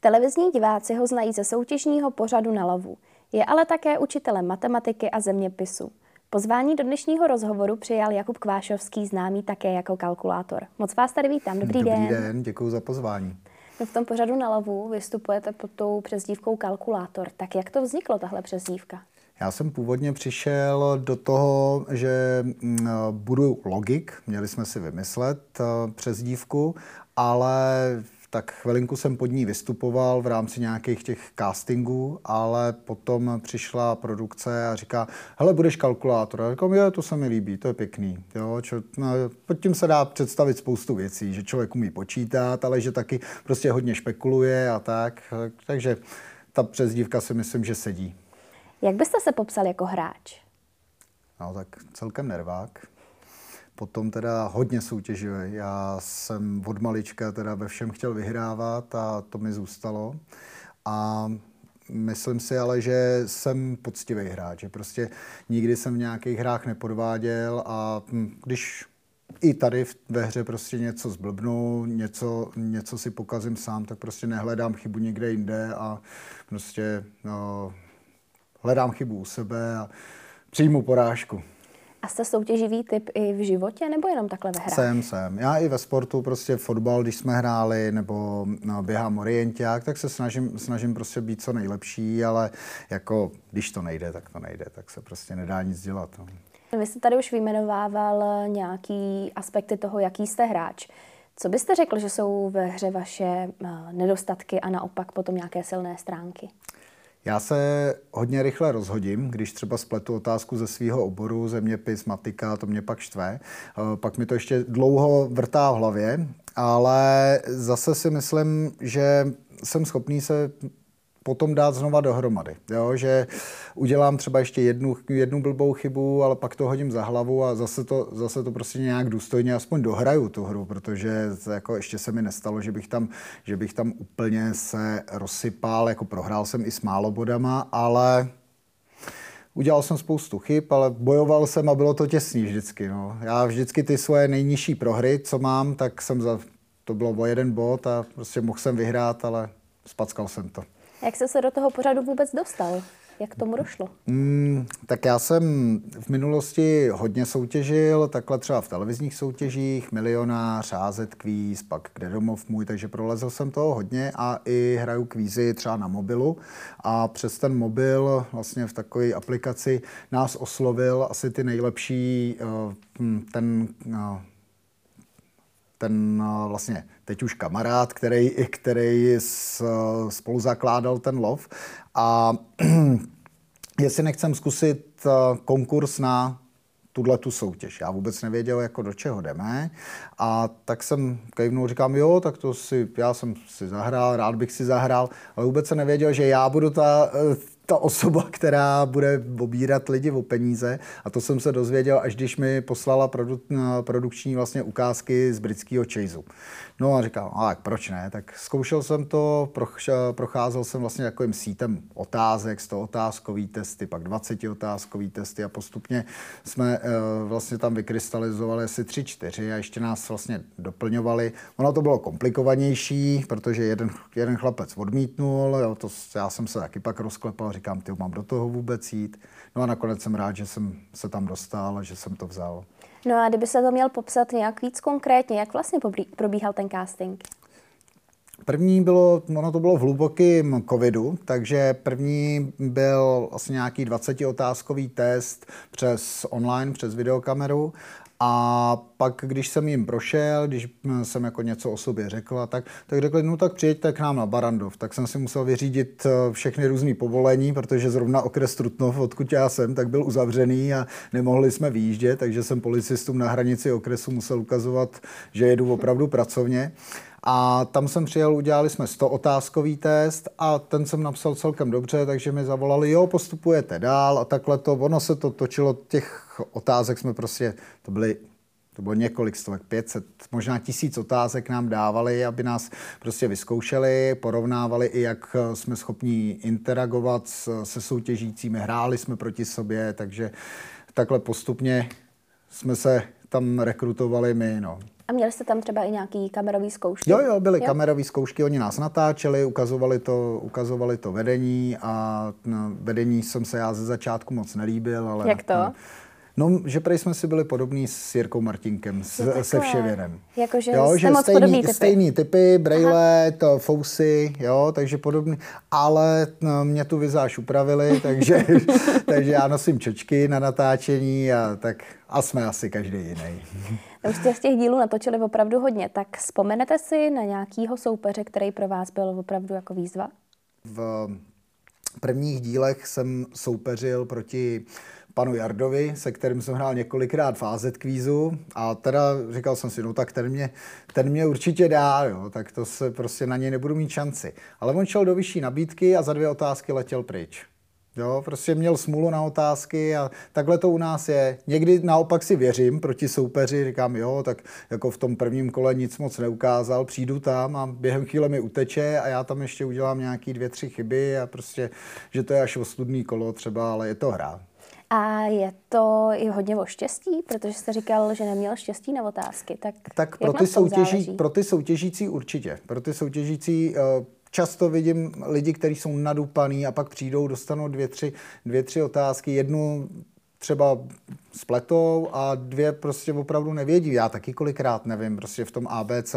Televizní diváci ho znají ze soutěžního pořadu Na lavu. Je ale také učitelem matematiky a zeměpisu. Pozvání do dnešního rozhovoru přijal Jakub Kvášovský, známý také jako Kalkulátor. Moc vás tady vítám. Dobrý den. Dobrý den, děkuji za pozvání. No, v tom pořadu Na lavu vystupujete pod tou přezdívkou Kalkulátor. Tak jak to vzniklo, tahle přezdívka? Já jsem původně přišel do toho, že budu logik, měli jsme si vymyslet přezdívku, ale tak chvilinku jsem pod ní vystupoval v rámci nějakých těch castingů, ale potom přišla produkce a říká, hele, budeš kalkulátor. A říkám, jo, to se mi líbí, to je pěkný. Jo, pod tím se dá představit spoustu věcí, že člověk umí počítat, ale že taky prostě hodně špekuluje a tak. Takže ta přezdívka si myslím, že sedí. Jak byste se popsal jako hráč? No tak celkem nervák. Potom teda hodně soutěživý. Já jsem od malička teda ve všem chtěl vyhrávat a to mi zůstalo. A myslím si ale, že jsem poctivý hráč. Že prostě nikdy jsem v nějakých hrách nepodváděl a když i tady ve hře prostě něco zblbnu, něco si pokazím sám, tak prostě nehledám chybu někde jinde a prostě hledám chybu u sebe a přijmu porážku. A jste soutěživý typ i v životě, nebo jenom takhle ve hrách? Jsem. Já i ve sportu, prostě fotbal, když jsme hráli, nebo běhám orienták, tak se snažím prostě být co nejlepší, ale jako když to nejde, tak se prostě nedá nic dělat. No. Vy jste tady už vyjmenovával nějaký aspekty toho, jaký jste hráč. Co byste řekl, že jsou ve hře vaše nedostatky a naopak potom nějaké silné stránky? Já se hodně rychle rozhodím, když třeba spletu otázku ze svého oboru, zeměpis, matika, to mě pak štve. Pak mi to ještě dlouho vrtá v hlavě, ale zase si myslím, že jsem schopný se potom dát znova dohromady. Jo? Že udělám třeba ještě jednu blbou chybu, ale pak to hodím za hlavu a zase to prostě nějak důstojně aspoň dohraju tu hru, protože jako ještě se mi nestalo, že bych tam úplně se rozsypal, jako prohrál jsem i s málo bodama, ale udělal jsem spoustu chyb, ale bojoval jsem a bylo to těsný vždycky. No. Já vždycky ty svoje nejnižší prohry, co mám, tak to bylo o jeden bod a prostě mohl jsem vyhrát, ale spackal jsem to. Jak jste se do toho pořadu vůbec dostal? Jak tomu došlo? Tak já jsem v minulosti hodně soutěžil, takhle třeba v televizních soutěžích, Milionář, AZ Kvíz, pak Kde domov můj, takže prolezl jsem toho hodně a i hraju kvízy třeba na mobilu. A přes ten mobil vlastně v takové aplikaci nás oslovil asi ty nejlepší, ten vlastně teď už kamarád, který spolu zakládal ten lov. A jestli nechcem zkusit konkurs na tu soutěž. Já vůbec nevěděl, jako do čeho jdeme. A tak jsem kejvnul, říkám, jo, tak já jsem si zahrál, rád bych si zahrál, ale vůbec jsem nevěděl, že já budu ta osoba, která bude obírat lidi o peníze. A to jsem se dozvěděl, až když mi poslala produkční vlastně ukázky z britského Chaseu. No a říkal, tak proč ne? Tak zkoušel jsem to, procházel jsem vlastně takovým sítem otázek, 100otázkový testy, pak 20otázkový testy a postupně jsme vlastně tam vykrystalizovali asi 3-4 a ještě nás vlastně doplňovali. Ono to bylo komplikovanější, protože jeden chlapec odmítnul, já jsem se taky pak rozklepal, říkám, mám do toho vůbec jít. No a nakonec jsem rád, že jsem se tam dostal a že jsem to vzal. No a kdyby se to měl popsat nějak víc konkrétně, jak vlastně probíhal ten casting? První to bylo v hlubokém covidu, takže první byl vlastně nějaký 20otázkový test přes online, přes videokameru. A pak, když jsem jim prošel, když jsem jako něco o sobě řekl, tak řekli, no tak přijeďte k nám na Barrandov. Tak jsem si musel vyřídit všechny různý povolení, protože zrovna okres Trutnov, odkud já jsem, tak byl uzavřený a nemohli jsme vyjíždět, takže jsem policistům na hranici okresu musel ukazovat, že jedu opravdu pracovně. A tam jsem přijel, udělali jsme 100otázkový test a ten jsem napsal celkem dobře, takže mi zavolali, jo, postupujete dál a takhle ono se to točilo, těch otázek jsme prostě, to bylo několik stovek, 500, možná 1000 otázek nám dávali, aby nás prostě vyzkoušeli, porovnávali i, jak jsme schopni interagovat se soutěžícími, hráli jsme proti sobě, takže takhle postupně jsme se tam rekrutovali my, no. A měli jste tam třeba i nějaký kamerový zkoušky? Jo, byly kamerové zkoušky, oni nás natáčeli, ukazovali to vedení a vedení jsem se já ze začátku moc nelíbil. Ale jak to? No, že prej jsme si byli podobní s Jirkou Martinkem, se Vševěrem. Jakože jste moc podobný typy. Stejný typy, brejle, fousy, jo, takže podobný. Ale mě tu vizáž upravili, takže já nosím čočky na natáčení a jsme asi každý jiný. Už jste z těch dílů natočili opravdu hodně, tak vzpomenete si na nějakýho soupeře, který pro vás byl opravdu jako výzva? V prvních dílech jsem soupeřil proti panu Jardovi, se kterým jsem hrál několikrát v AZ kvízu a teda říkal jsem si, no tak ten mě určitě dá, jo, tak to se prostě na něj nebudu mít šanci. Ale on šel do vyšší nabídky a za 2 otázky letěl pryč. Jo, prostě měl smůlu na otázky a takhle to u nás je. Někdy naopak si věřím proti soupeři, říkám, jo, tak jako v tom prvním kole nic moc neukázal, přijdu tam a během chvíle mi uteče a já tam ještě udělám nějaký 2-3 chyby a prostě, že to je až ostudný kolo třeba, ale je to hra. A je to i hodně o štěstí, protože jste říkal, že neměl štěstí na otázky. Tak pro ty soutěžící určitě. Pro ty soutěžící často vidím lidi, kteří jsou nadupaný a pak přijdou, dostanou 2-3 otázky. Jednu třeba spletou a 2 prostě opravdu nevědí. Já taky kolikrát nevím, prostě v tom ABC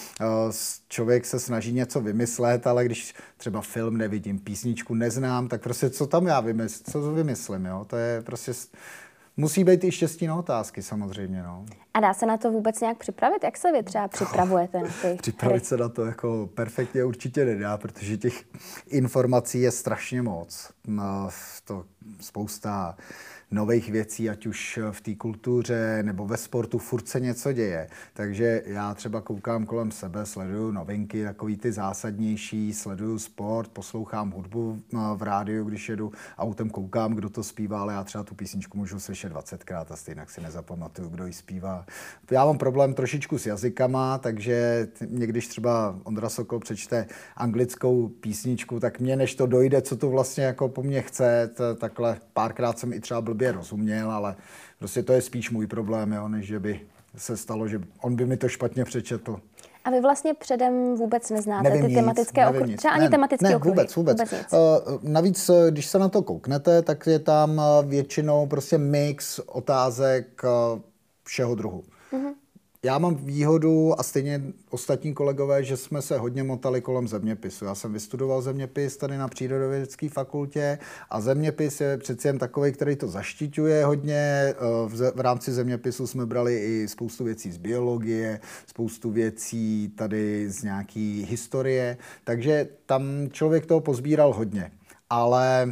člověk se snaží něco vymyslet, ale když třeba film nevidím, písničku neznám, tak prostě co tam já vymyslím, jo? To je prostě... Musí být i štěstí na otázky samozřejmě, no. A dá se na to vůbec nějak připravit? Jak se vy třeba připravujete na ty Připravit se na to jako perfektně určitě nedá, protože těch informací je strašně moc. To spousta nových věcí, ať už v té kultuře nebo ve sportu, furt se něco děje. Takže já třeba koukám kolem sebe, sleduju novinky, takový ty zásadnější, sleduju sport, poslouchám hudbu v rádiu, když jedu autem, koukám, kdo to zpívá, ale já třeba tu písničku můžu slyšet 20krát a stejně si nezapamatuju, kdo ji zpívá. Já mám problém trošičku s jazykama, takže když třeba Ondra Sokol přečte anglickou písničku, tak mě než to dojde, co to vlastně jako po mně chce, takhle párkrát jsem i třeba blbě rozuměl, ale prostě to je spíš můj problém, jo, než že by se stalo, že on by mi to špatně přečetl. A vy vlastně předem vůbec neznáte ty tematické okruhy? Třeba ani tematické okruhy? Vůbec. Navíc, když se na to kouknete, tak je tam většinou prostě mix otázek všeho druhu. Mm-hmm. Já mám výhodu a stejně ostatní kolegové, že jsme se hodně motali kolem zeměpisu. Já jsem vystudoval zeměpis tady na Přírodovědecké fakultě a zeměpis je přeci jen takový, který to zaštiťuje hodně. V rámci zeměpisu jsme brali i spoustu věcí z biologie, spoustu věcí tady z nějaký historie, takže tam člověk toho pozbíral hodně. Ale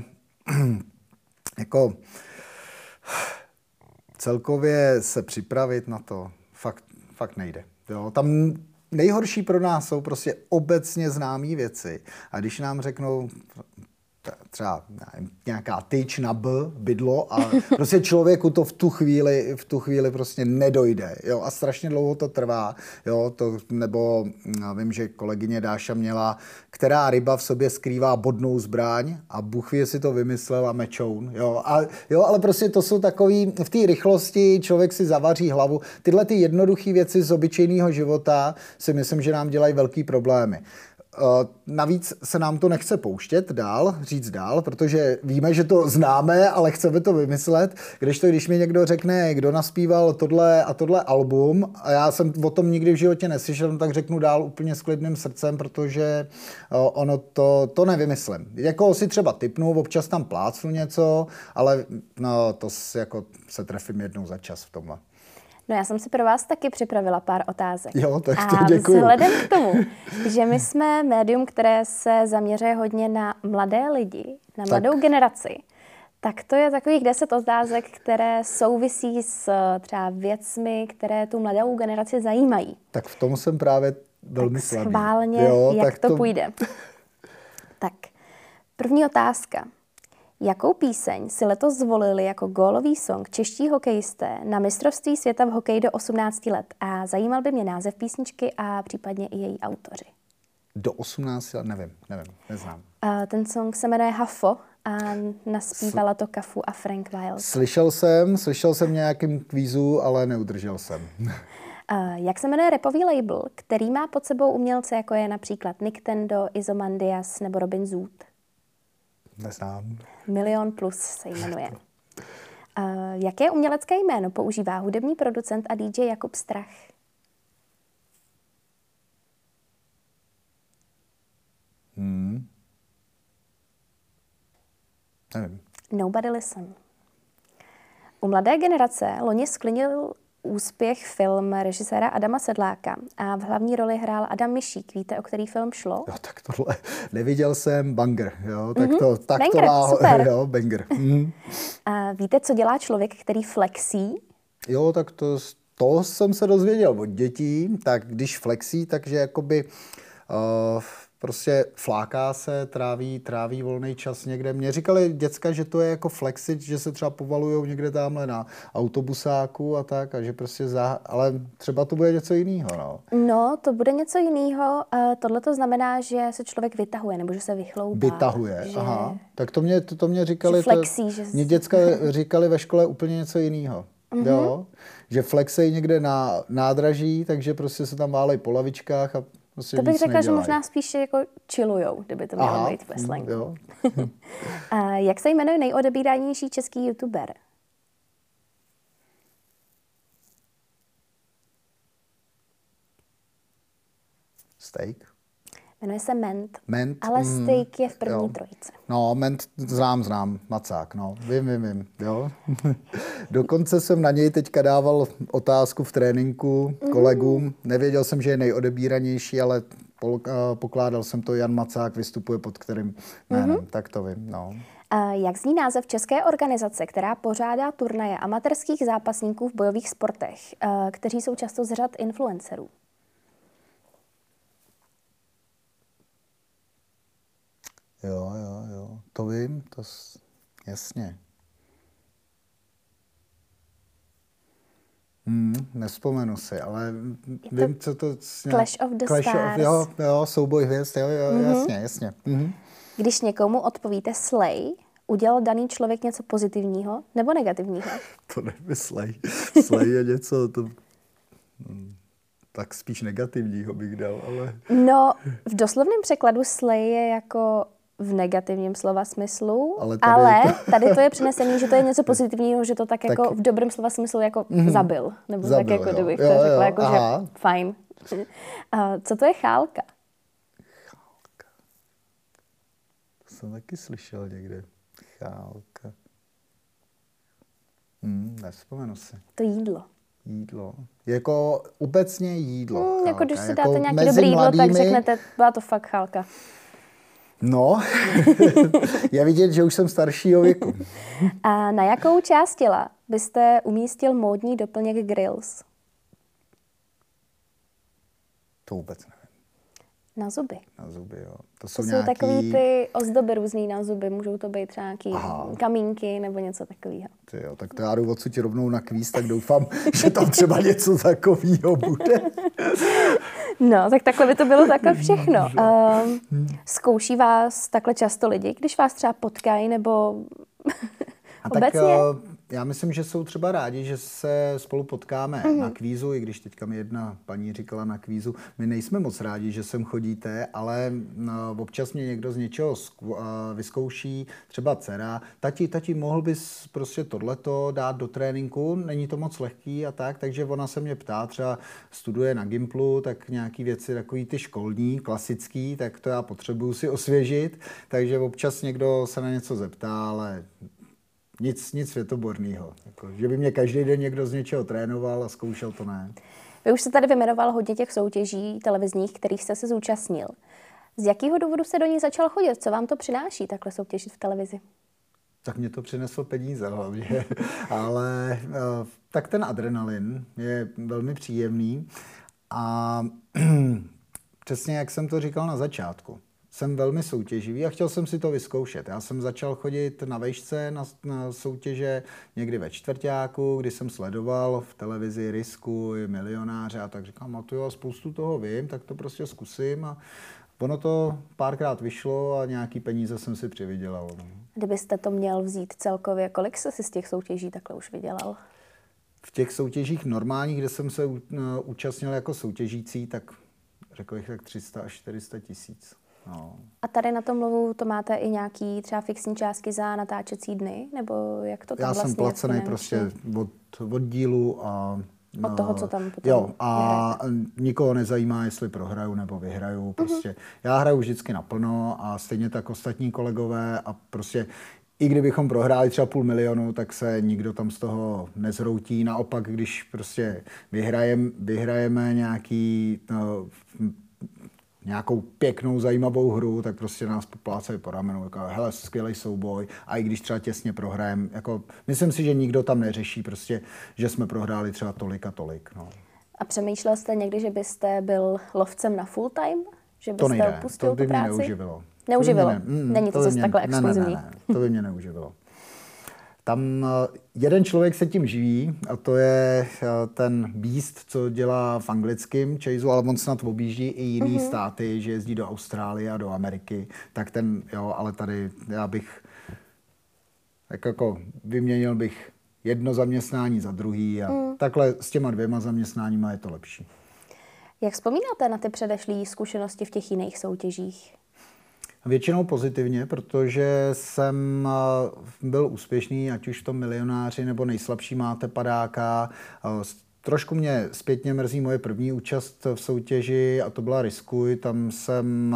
jako celkově se připravit na to fakt nejde. Jo, tam nejhorší pro nás jsou prostě obecně známé věci. A když nám řeknou třeba nějaká tyč na bydlo a prostě člověku to v tu chvíli prostě nedojde. Jo, a strašně dlouho to trvá. Jo, nebo vím, že kolegyně Dáša měla, která ryba v sobě skrývá bodnou zbraň a Bůh ví, jestli to vymyslel a mečoun. Jo, ale prostě to jsou takový, v té rychlosti člověk si zavaří hlavu. Tyhle ty jednoduché věci z obyčejného života si myslím, že nám dělají velký problémy. Navíc se nám to nechce pouštět říct dál, protože víme, že to známe, ale chceme to vymyslet. Když mi někdo řekne, kdo naspíval tohle a tohle album, a já jsem o tom nikdy v životě neslyšel, tak řeknu dál úplně s klidným srdcem, protože ono to nevymyslím. Jako si třeba tipnu, občas tam plácnu něco, ale no, to jako se trefím jednou za čas v tomhle. No já jsem si pro vás taky připravila pár otázek. Jo, tak to děkuju. A vzhledem k tomu, že my jsme médium, které se zaměřuje hodně na mladé lidi, na mladou generaci, tak to je takových 10 otázek, které souvisí s třeba věcmi, které tu mladou generaci zajímají. Tak v tom jsem právě velmi slabý. Schválně, jak to půjde. Tak, první otázka. Jakou píseň si letos zvolili jako gólový song čeští hokejisté na mistrovství světa v hokeji do 18 let? A zajímal by mě název písničky a případně i její autoři. Do 18 let? Nevím, neznám. Ten song se jmenuje Hafo a naspívala to Kafu a Frank Wild. Slyšel jsem nějakým kvízu, ale neudržel jsem. Jak se jmenuje rapový label, který má pod sebou umělce, jako je například Nicktendo, Izomandias nebo Robin Zoot? Neznám. Milion plus se jmenuje. Jaké umělecké jméno používá hudební producent a DJ Jakub Strach? Nevím. Nobody Listen. U mladé generace loni sklinil úspěch film režiséra Adama Sedláka a v hlavní roli hrál Adam Mišík. Víte, o který film šlo? Jo, tak tohle neviděl jsem, banger, jo, tak to Banger, má, super. jo, banger. A víte, co dělá člověk, který flexí? Jo, tak to jsem se dozvěděl od dětí, tak když flexí, takže jakoby prostě fláká se, tráví volný čas někde. Mně říkali děcka, že to je jako flexit, že se třeba povalujou někde tamhle na autobusáku a tak, a že prostě ale třeba to bude něco jiného, no. No, to bude něco jiného. Tohle to znamená, že se člověk vytahuje, nebo že se vychloubá. Vytahuje, že... aha. Tak to mě říkali, že flexí, že... mě děcka říkali ve škole úplně něco jiného. Jo? Že flexej někde na nádraží, takže prostě se tam válej po lavičkách a prostě to bych řekla, nedělají. že možná spíše jako chillujou, kdyby to mělo být ve slangu. Jo. Jak se jmenuje nejodebíranější český youtuber? Steak? Jmenuje se Ment, Ment, ale Steak je v první trojici. No, Ment znám, Macák, no, vím, jo. Dokonce jsem na něj teďka dával otázku v tréninku kolegům. Nevěděl jsem, že je nejodebíranější, ale pokládal jsem to, Jan Macák vystupuje pod kterým jménem, tak to vím, no. Jak zní název české organizace, která pořádá turnaje amatérských zápasníků v bojových sportech, kteří jsou často z řad influencerů? Jo, to vím, jasně. Nevzpomenu si, ale vím, co to... Clash of the Stars. Jo, souboj hvězd, jo, jasně. Když někomu odpovíte slay, udělal daný člověk něco pozitivního nebo negativního? To nemyslej. Slay je něco, tak spíš negativního bych dal, ale... No, v doslovném překladu slay je jako v negativním slova smyslu, ale tady to je přenesený, že to je něco pozitivního, že to tak jako v dobrém slova smyslu jako zabil. Nebo tak jako kdybych to řekla, jako že fajn. Co to je chálka? Chálka. To jsem taky slyšel někde. Chálka. Nevzpomenu si. To jídlo. Jídlo. Jako obecně jídlo. Jako když si dáte nějaké dobré jídlo, tak řeknete, byla to fakt chálka. No, je vidět, že už jsem staršího věku. A na jakou část těla byste umístil módní doplněk grills? To vůbec nevím. Na zuby. Na zuby, jo. To jsou takový ty ozdoby různý na zuby. Můžou to být třeba nějaký kamínky nebo něco takového. Jo, tak to já jdu odsud rovnou na kvíz, tak doufám, že tam třeba něco takového bude. No, tak takhle by to bylo takhle všechno. Zkouší vás takhle často lidi, když vás třeba potkají, nebo obecně? Tak já myslím, že jsou třeba rádi, že se spolu potkáme na kvízu, i když teďka mi jedna paní říkala na kvízu, my nejsme moc rádi, že sem chodíte, ale občas mě někdo z něčeho vyzkouší, třeba dcera, tati, mohl bys prostě tohleto dát do tréninku, není to moc lehký a tak, takže ona se mě ptá, třeba studuje na Gimplu, tak nějaký věci takový ty školní, klasický, tak to já potřebuju si osvěžit, takže občas někdo se na něco zeptá, ale nic světoborného. Jako, že by mě každý den někdo z něčeho trénoval a zkoušel, to ne. Vy už jste tady vyjmenoval hodně těch soutěží televizních, kterých jste se zúčastnil. Z jakého důvodu se do nich začal chodit? Co vám to přináší takhle soutěžit v televizi? Tak mě to přineslo peníze hlavně. Ale tak ten adrenalin je velmi příjemný. A přesně jak jsem to říkal na začátku, jsem velmi soutěživý a chtěl jsem si to vyzkoušet. Já jsem začal chodit na vejšce na soutěže někdy ve čtvrťáku, kdy jsem sledoval v televizi Risku i Milionáře a tak říkám, a to jo, spoustu toho vím, tak to prostě zkusím a ono to párkrát vyšlo a nějaký peníze jsem si přivydělal. No. Kdybyste to měl vzít celkově, kolik jste si z těch soutěží takhle už vydělal? v těch soutěžích normálních, kde jsem se účastnil jako soutěžící, tak řekl bych tak 300 až 400 tisíc. No. A tady na tom lovu to máte i nějaký třeba fixní částky za natáčecí dny? Nebo jak to tam Já vlastně jsem placený prostě od dílu a... Od toho, co tam potom Jo, a vyhrajete. nikoho nezajímá, jestli prohraju nebo vyhraju. Prostě já hraju vždycky naplno a stejně tak ostatní kolegové a prostě i kdybychom prohráli třeba 500 000, tak se nikdo tam z toho nezhroutí. Naopak, když prostě vyhrajeme nějakou pěknou, zajímavou hru, tak prostě nás poplácají po ramenu, jako hele, skvělý souboj, a i když třeba těsně prohrajeme, jako myslím si, že nikdo tam neřeší prostě, že jsme prohráli třeba tolik a tolik. No. A přemýšlel jste někdy, že byste byl lovcem na full time? Že byste To nejde, opustil to by tu mě práci? neuživilo. Neuživilo? Není Není to zase takhle exkluzivní. Ne, to by mě neuživilo. Tam jeden člověk se tím živí a to je ten Beast, co dělá v anglickém chaseu, ale on snad objíždí i jiný státy, že jezdí do Austrálie a do Ameriky, tak ten, jo, ale tady já bych jako vyměnil bych jedno zaměstnání za druhý a takhle s těma 2 zaměstnáníma je to lepší. Jak vzpomínáte na ty předešlé zkušenosti v těch jiných soutěžích? Většinou pozitivně, protože jsem byl úspěšný, ať už v tom Milionáři nebo Nejslabší máte padáka. Trošku mě zpětně mrzí moje první účast v soutěži a to byla Riskuj. Tam jsem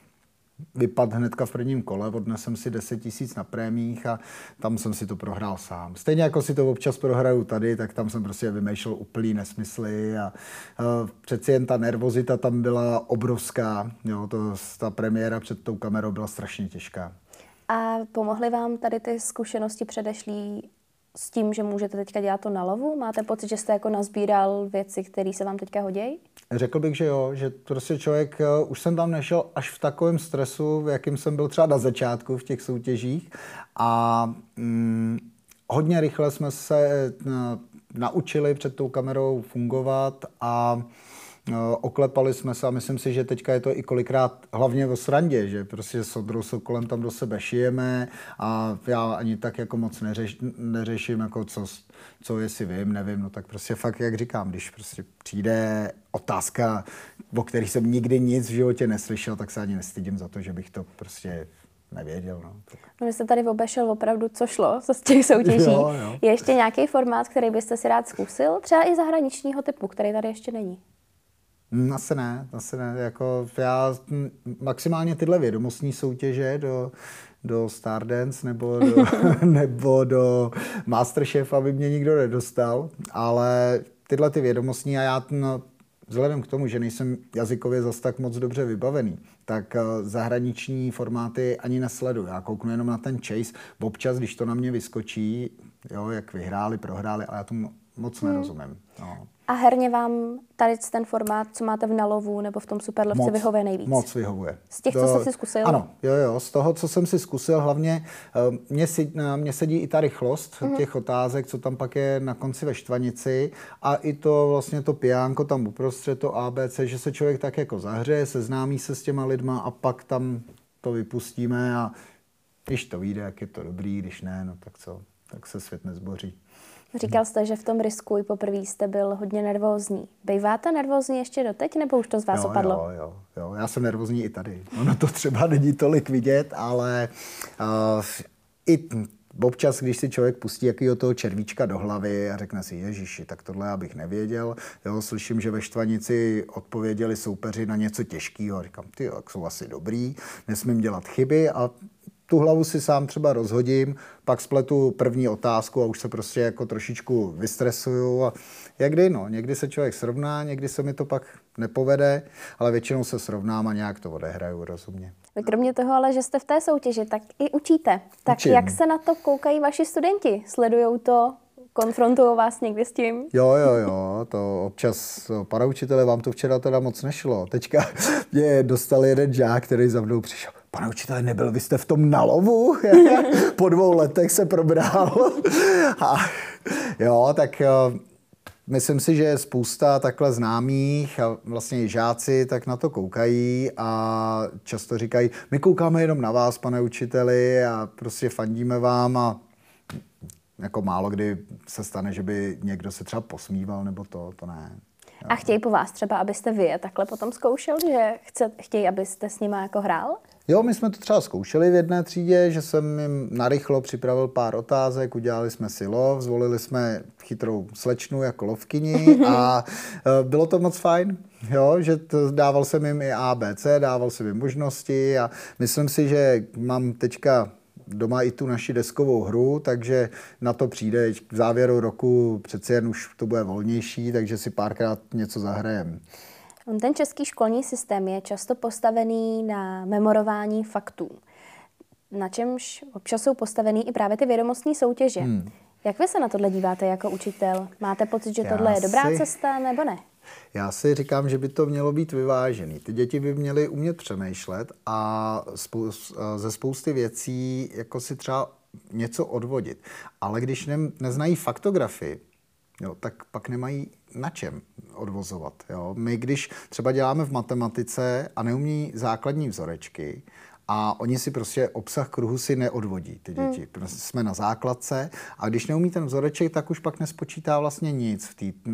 vypadl hnedka v prvním kole, odnesl si 10 000 na prémiích a tam jsem si to prohrál sám. Stejně jako si to občas prohraju tady, tak tam jsem prostě vymýšlel úplný nesmysly a přeci jen ta nervozita tam byla obrovská. Jo, ta premiéra před tou kamerou byla strašně těžká. A pomohly vám tady ty zkušenosti předešlý s tím, že můžete teďka dělat to na lovu? Máte pocit, že jste jako nazbíral věci, které se vám teďka hodí? Řekl bych, že jo, že prostě člověk, už jsem tam nešel až v takovém stresu, v jakým jsem byl třeba na začátku v těch soutěžích a hodně rychle jsme se naučili před tou kamerou fungovat a oklepali jsme se a myslím si, že teďka je to i kolikrát hlavně o srandě, že prostě s Ondrou Sokolem tam do sebe šijeme a já ani tak jako moc neřeším, jako co jestli vím, nevím, no tak prostě fakt, jak říkám, když prostě přijde otázka, o který jsem nikdy nic v životě neslyšel, tak se ani nestydím za to, že bych to prostě nevěděl. No. No, vy jste tady obešel opravdu, co šlo z těch soutěží. Jo. Je ještě nějaký formát, který byste si rád zkusil? Třeba i zahraničního typu, který tady ještě není. Asi ne. Jako já maximálně tyhle vědomostní soutěže do Stardance nebo do Masterchef, aby mě nikdo nedostal, ale tyhle ty vědomostní a já vzhledem k tomu, že nejsem jazykově zas tak moc dobře vybavený, tak zahraniční formáty ani nesleduju. Já kouknu jenom na ten chase. Občas, když to na mě vyskočí, jo, jak vyhráli, prohráli, ale já tomu moc nerozumím. No. A herně vám tady ten formát, co máte v Nalovu nebo v tom Superlovci, vyhovuje nejvíc? Moc vyhovuje. Z těch, co jste si zkusil? Ano, jo, z toho, co jsem si zkusil, hlavně mně sedí i ta rychlost těch otázek, co tam pak je na konci ve štvanici a i to vlastně to pijánko tam uprostřed, to ABC, že se člověk tak jako zahřeje, seznámí se s těma lidma a pak tam to vypustíme a když to vyjde, jak je to dobrý, když ne, no tak co, tak se svět nezboří. Říkal jste, že v tom Riskuj poprvé jste byl hodně nervózní. Býváte nervózní ještě doteď, nebo už to z vás opadlo? Jo, já jsem nervózní i tady. Ono to třeba není tolik vidět, ale i občas, když si člověk pustí jakýho toho červíčka do hlavy a řekne si, ježiši, tak tohle já bych nevěděl. Jo, slyším, že ve štvanici odpověděli soupeři na něco těžkého. Říkám, ty, jak jsou asi dobrý, nesmím dělat chyby a tu hlavu si sám třeba rozhodím, pak spletu první otázku a už se prostě jako trošičku vystresuju a jakdy, no, někdy se člověk srovná, někdy se mi to pak nepovede, ale většinou se srovnám a nějak to odehraju rozumně. Vy kromě toho, ale že jste v té soutěži, tak i učíte. Tak Učím. Jak se na to koukají vaši studenti? Sledujou to? Konfrontují vás někdy s tím? Jo, to občas, pane učitele, vám to včera teda moc nešlo. Teďka mě dostal jeden žák, který za mnou přišel. Pane učitele, nebyl vy jste v tom Nalovu? Po 2 letech se probral. A jo, tak myslím si, že spousta takhle známých a vlastně i žáci tak na to koukají a často říkají, my koukáme jenom na vás, pane učiteli, a prostě fandíme vám a Jako málo kdy se stane, že by někdo se třeba posmíval, nebo to ne. A chtějí po vás třeba, abyste vy je takhle potom zkoušel, že chtějí, abyste s nima jako hrál? Jo, my jsme to třeba zkoušeli v jedné třídě, že jsem jim narychlo připravil pár otázek, udělali jsme si lov, zvolili jsme chytrou slečnu jako lovkyni a bylo to moc fajn, jo, že dával jsem jim i A, B, C, dával jsem jim možnosti a myslím si, že mám teďka doma i tu naši deskovou hru, takže na to přijde v závěru roku, přeci jen už to bude volnější, takže si párkrát něco zahrajem. Ten český školní systém je často postavený na memorování faktů, na čemž občas jsou postavený i právě ty vědomostní soutěže. Jak vy se na tohle díváte jako učitel? Máte pocit, že tohle je dobrá cesta, nebo ne? Já si říkám, že by to mělo být vyvážený. Ty děti by měly umět přemýšlet a ze spousty věcí jako si třeba něco odvodit. Ale když neznají faktografii, jo, tak pak nemají na čem odvozovat. Jo. My, když třeba děláme v matematice a neumí základní vzorečky, a oni si prostě obsah kruhu si neodvodí, ty děti. Prostě jsme na základce a když neumí ten vzoreček, tak už pak nespočítá vlastně nic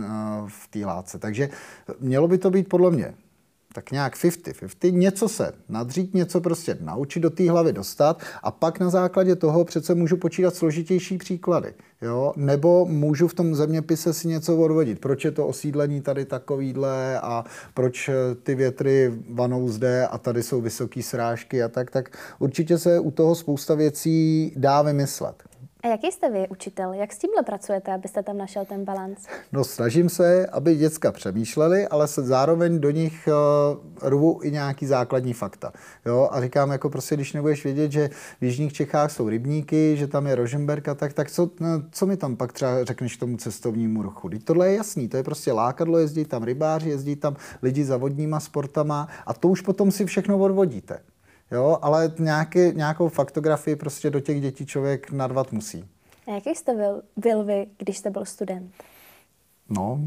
v té látce. Takže mělo by to být podle mě tak nějak 50-50, něco se nadřít, něco prostě naučit, do té hlavy dostat a pak na základě toho přece můžu počítat složitější příklady. Jo? Nebo můžu v tom zeměpise si něco odvodit. Proč je to osídlení tady takovýhle a proč ty větry vanou zde a tady jsou vysoké srážky a tak určitě se u toho spousta věcí dá vymyslet. A jaký jste vy, učitel? Jak s tímhle pracujete, abyste tam našel ten balanc? No, snažím se, aby děcka přemýšleli, ale se zároveň do nich rvu i nějaký základní fakta. Jo? A říkám, jako prostě, když nebudeš vědět, že v jižních Čechách jsou rybníky, že tam je Rožmberk a tak co mi tam pak třeba řekneš k tomu cestovnímu ruchu? Teď tohle je jasný, to je prostě lákadlo, jezdí tam rybáři, jezdí tam lidi za vodníma sportama a to už potom si všechno odvodíte. Jo, ale nějakou faktografii prostě do těch dětí člověk narvat musí. A jaký jste byl vy, když jste byl student? No,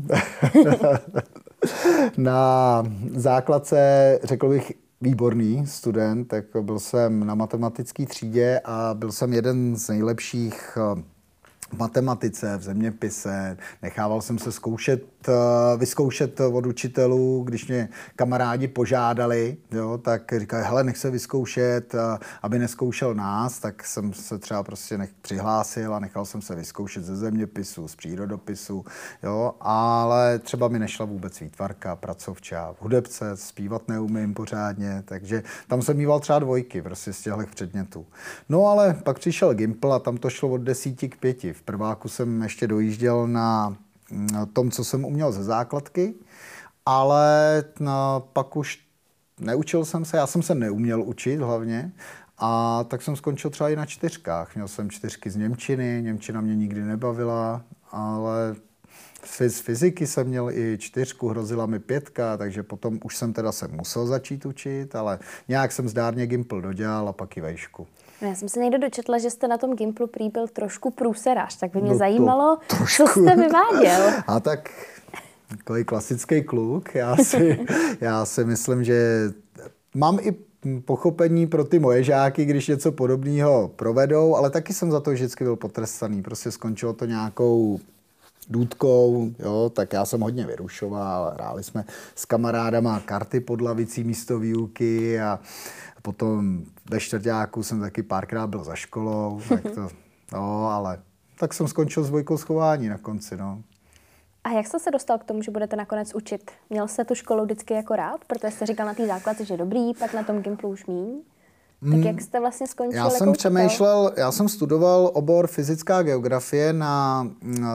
na základce řekl bych výborný student, tak byl jsem na matematické třídě a byl jsem jeden z nejlepších v matematice, v zeměpise. Nechával jsem se vyzkoušet od učitelů, když mě kamarádi požádali, jo, tak říkali, hele, nech se vyzkoušet, aby nezkoušel nás, tak jsem se třeba prostě přihlásil a nechal jsem se vyzkoušet ze zeměpisu, z přírodopisu, jo, ale třeba mi nešla vůbec výtvarka, pracovča, v hudebce, zpívat neumím pořádně, takže tam jsem mýval třeba 2 prostě z těchto předmětů. No ale pak přišel Gimpl a tam to šlo od 10 k 5. V prváku jsem ještě dojížděl na tom, co jsem uměl ze základky, ale pak už neučil jsem se, já jsem se neuměl učit hlavně, a tak jsem skončil třeba i na 4. Měl jsem 4 z němčiny, němčina mě nikdy nebavila, ale z fyziky jsem měl i 4, hrozila mi 5, takže potom už jsem teda se musel začít učit, ale nějak jsem zdárně Gimpl dodělal a pak i vejšku. Já jsem se někdo dočetla, že jste na tom Gimplu prý byl trošku průserář, tak by mě zajímalo, co jste vyváděl. A tak takový klasický kluk. Já si myslím, že mám i pochopení pro ty moje žáky, když něco podobného provedou, ale taky jsem za to vždycky byl potrestaný. Prostě skončilo to nějakou důdkou, jo, tak já jsem hodně vyrušoval, hráli jsme s kamarádama karty pod lavicí místo výuky a potom ve 4. jsem taky párkrát byl za školou, tak to, no, ale tak jsem skončil s 2 z chování na konci, no. A jak jste se dostal k tomu, že budete nakonec učit? Měl jste tu školu vždycky jako rád? Protože jste říkal na té základce, že dobrý, pak na tom Gimplu už míň. Tak jak jste vlastně skončil? Já jsem přemýšlel, já jsem studoval obor fyzická geografie na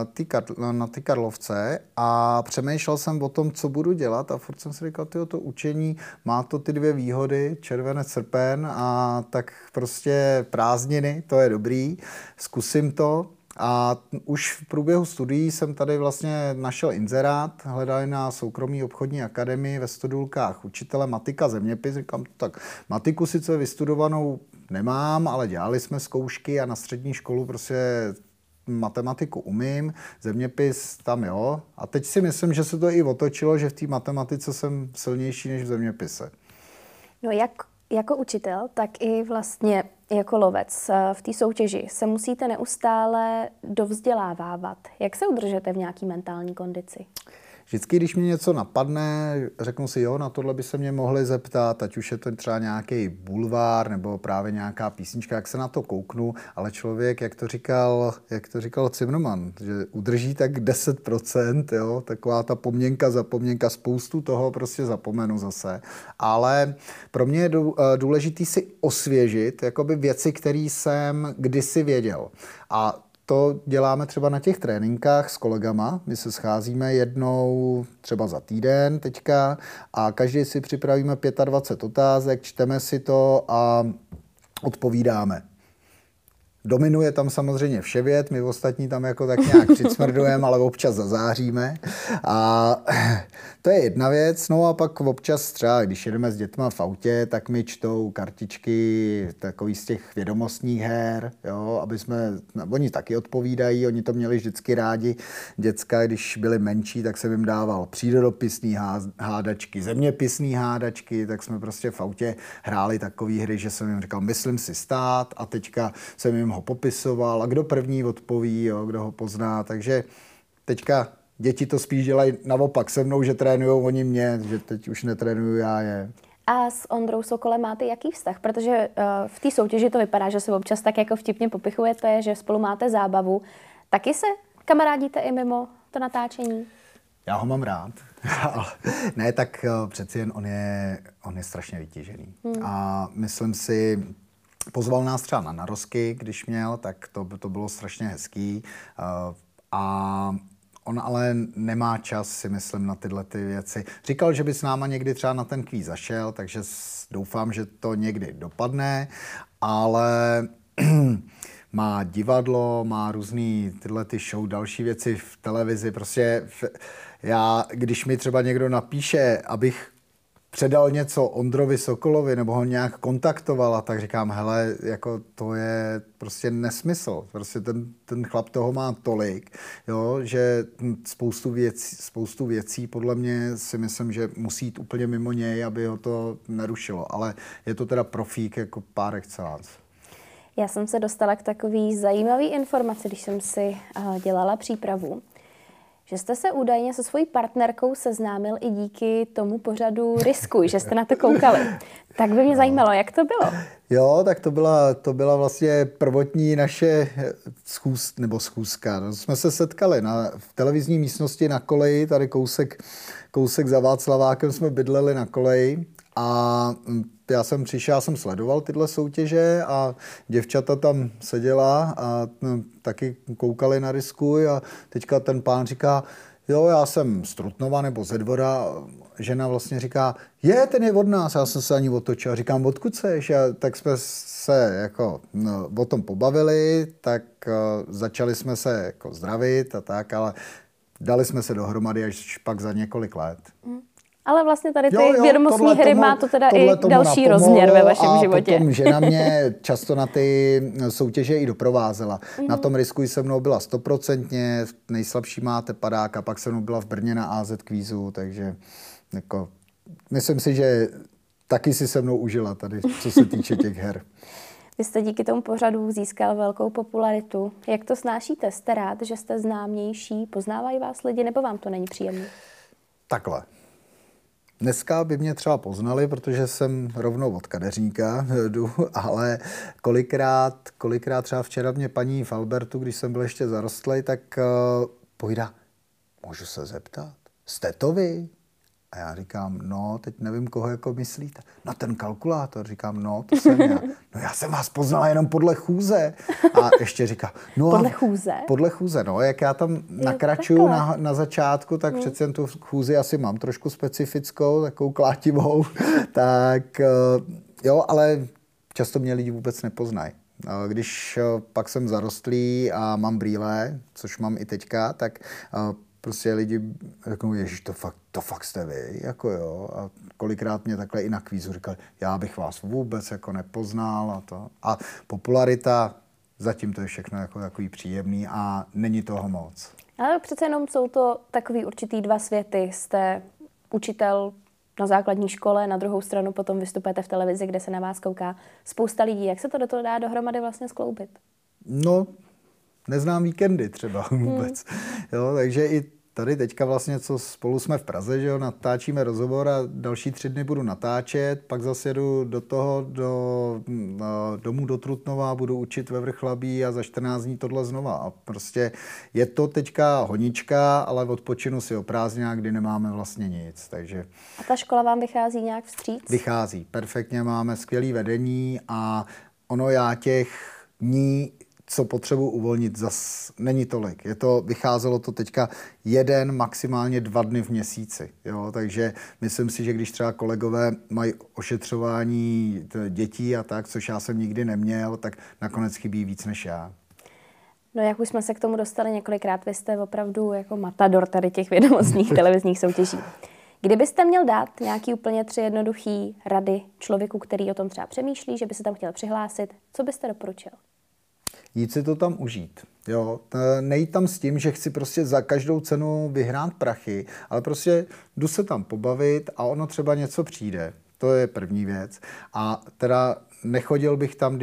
té Karlovce a přemýšlel jsem o tom, co budu dělat a furt jsem si říkal, to učení má to ty 2 výhody, červenec, srpen a tak prostě prázdniny, to je dobrý, zkusím to. A už v průběhu studií jsem tady vlastně našel inzerát, hledali na soukromé obchodní akademii ve Stodůlkách učitele matika zeměpis. Říkám, tak matiku sice vystudovanou nemám, ale dělali jsme zkoušky a na střední školu prostě matematiku umím, zeměpis tam jo. A teď si myslím, že se to i otočilo, že v té matematice jsem silnější než v zeměpise. No jak jako učitel, tak i vlastně jako lovec v té soutěži se musíte neustále dovzdělávávat. Jak se udržete v nějaký mentální kondici? Vždycky, když mě něco napadne, řeknu si, jo, na tohle by se mě mohli zeptat, ať už je to třeba nějaký bulvár nebo právě nějaká písnička, jak se na to kouknu, ale člověk, jak to říkal Zimmermann, že udrží tak 10%, jo, taková ta zapomněnka, spoustu toho prostě zapomenu zase. Ale pro mě je důležitý si osvěžit jakoby věci, které jsem kdysi věděl. A to děláme třeba na těch tréninkách s kolegama. My se scházíme jednou třeba za týden teďka a každý si připravíme 25 otázek, čteme si to a odpovídáme. Dominuje tam samozřejmě vševěd, my ostatní tam jako tak nějak přicmrdujeme, ale občas zazáříme. A to je jedna věc. No a pak občas třeba, když jedeme s dětma v autě, tak mi čtou kartičky takový z těch vědomostních her, jo, aby oni taky odpovídají, oni to měli vždycky rádi. Děcka, když byli menší, tak jsem jim dával přírodopisný hádačky, zeměpisný hádačky, tak jsme prostě v autě hráli takové hry, že jsem jim říkal, myslím si stát a teďka jsem jim ho popisoval a kdo první odpoví, jo, kdo ho pozná, takže teďka děti to spíš dělají naopak se mnou, že trénujou oni mě, že teď už netrénuju já je. A s Ondrou Sokolem máte jaký vztah? Protože v té soutěži to vypadá, že se občas tak jako vtipně popichujete, že spolu máte zábavu. Taky se kamarádíte i mimo to natáčení? Já ho mám rád. Ne, tak přeci jen on je strašně vytížený. A myslím si, pozval nás třeba na narozky, když měl, tak to bylo strašně hezký. A on ale nemá čas, si myslím, na tyhle ty věci. Říkal, že by s náma někdy třeba na ten kvíz zašel, takže doufám, že to někdy dopadne, ale má divadlo, má různý tyhle ty show, další věci v televizi. Prostě když mi třeba někdo napíše, abych předal něco Ondrovi Sokolovi nebo ho nějak kontaktovala, tak říkám, hele, jako to je prostě nesmysl. Prostě ten chlap toho má tolik, jo, že spoustu věcí podle mě si myslím, že musí jít úplně mimo něj, aby ho to nerušilo. Ale je to teda profík jako par excellence. Já jsem se dostala k takový zajímavý informaci, když jsem si dělala přípravu, že jste se údajně se svojí partnerkou seznámil i díky tomu pořadu Riskuj, že jste na to koukali. Tak by mě zajímalo, jak to bylo. Jo, tak to byla vlastně prvotní naše schůzka. No, jsme se setkali v televizní místnosti na koleji, tady kousek za Václavákem jsme bydleli na koleji a já jsem přišel, jsem sledoval tyhle soutěže a děvčata tam seděla a taky koukali na Riskuj a teďka ten pán říká, jo, já jsem z Trutnova nebo ze Dvora, žena vlastně říká, ten je od nás, já jsem se ani otočil, říkám, odkud seš? Tak jsme se jako o tom pobavili, tak začali jsme se jako zdravit a tak, ale dali jsme se dohromady až pak za několik let. Ale vlastně tady ty vědomostní hry má to teda i další rozměr ve vašem životě. A potom žena mě často na ty soutěže i doprovázela. Na tom Riskuj se mnou byla 100%, nejslabší máte padák a pak se mnou byla v Brně na AZ kvízu, takže jako, myslím si, že taky si se mnou užila tady, co se týče těch her. Vy jste díky tomu pořadu získal velkou popularitu. Jak to snášíte? Jste rád, že jste známější? Poznávají vás lidi, nebo vám to není příjemné? Takhle. Dneska by mě třeba poznali, protože jsem rovnou od kadeřníka jdu, ale kolikrát třeba včera mě paní v Albertu, když jsem byl ještě zarostlej, tak povídá, můžu se zeptat, jste to vy? A já říkám, no, teď nevím, koho jako myslíte. No ten kalkulátor, říkám, no, to jsem já. No já jsem vás poznala jenom podle chůze. A ještě říká, no podle chůze? Podle chůze, no, jak já tam nakračuju na začátku, tak přece jen tu chůzi asi mám trošku specifickou, takovou klátivou. Tak jo, ale často mě lidi vůbec nepoznají. Když pak jsem zarostlý a mám brýle, což mám i teďka, tak prostě lidi řeknou, ježiš, to fakt jste vy, jako jo. A kolikrát mě takhle i na kvízu říkali, já bych vás vůbec jako nepoznal a to. A popularita, zatím to je všechno jako takový příjemný a není toho moc. Ale přece jenom jsou to takový určitý dva světy. Jste učitel na základní škole, na druhou stranu potom vystupujete v televizi, kde se na vás kouká spousta lidí. Jak se to do toho dá dohromady vlastně skloubit? No, neznám víkendy třeba vůbec. Jo, takže i tady teďka vlastně, co spolu jsme v Praze, že jo, natáčíme rozhovor a další 3 dny budu natáčet, pak zase jedu domů do Trutnova, budu učit ve Vrchlabí a za 14 dní tohle znova. A prostě je to teďka honička, ale odpočinu si o prázdninách, kdy nemáme vlastně nic. Takže A ta škola vám vychází nějak vstříc? vychází. Perfektně, máme skvělé vedení a ono já těch dní, co potřebuji uvolnit, zas není tolik. Vycházelo to teďka 1, maximálně 2 dny v měsíci. Jo? Takže myslím si, že když třeba kolegové mají ošetřování dětí a tak, což já jsem nikdy neměl, tak nakonec chybí víc než já. No, jak už jsme se k tomu dostali několikrát, vy jste opravdu jako matador tady těch vědomostních televizních soutěží. Kdybyste měl dát nějaký úplně 3 jednoduchý rady člověku, který o tom třeba přemýšlí, že by se tam chtěl přihlásit, co byste doporučil? Jít si to tam užít. Jo, nejít tam s tím, že chci prostě za každou cenu vyhrát prachy, ale prostě jdu se tam pobavit a ono třeba něco přijde. To je první věc. A teda nechodil bych tam,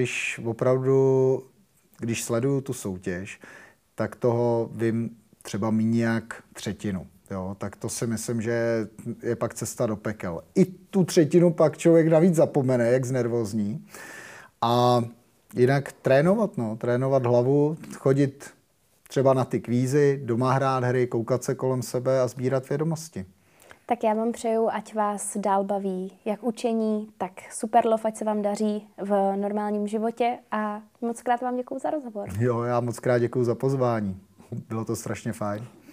když sleduju tu soutěž, tak toho vím třeba méně jak 1/3. Jo, tak to si myslím, že je pak cesta do pekel. I tu 1/3 pak člověk navíc zapomene, jak znervózní. A jinak trénovat hlavu, chodit třeba na ty kvízy, doma hrát hry, koukat se kolem sebe a sbírat vědomosti. Tak já vám přeju, ať vás dál baví jak učení, tak Superlov, ať se vám daří v normálním životě a moc krát vám děkuju za rozhovor. Jo, já moc krát děkuju za pozvání. Bylo to strašně fajn.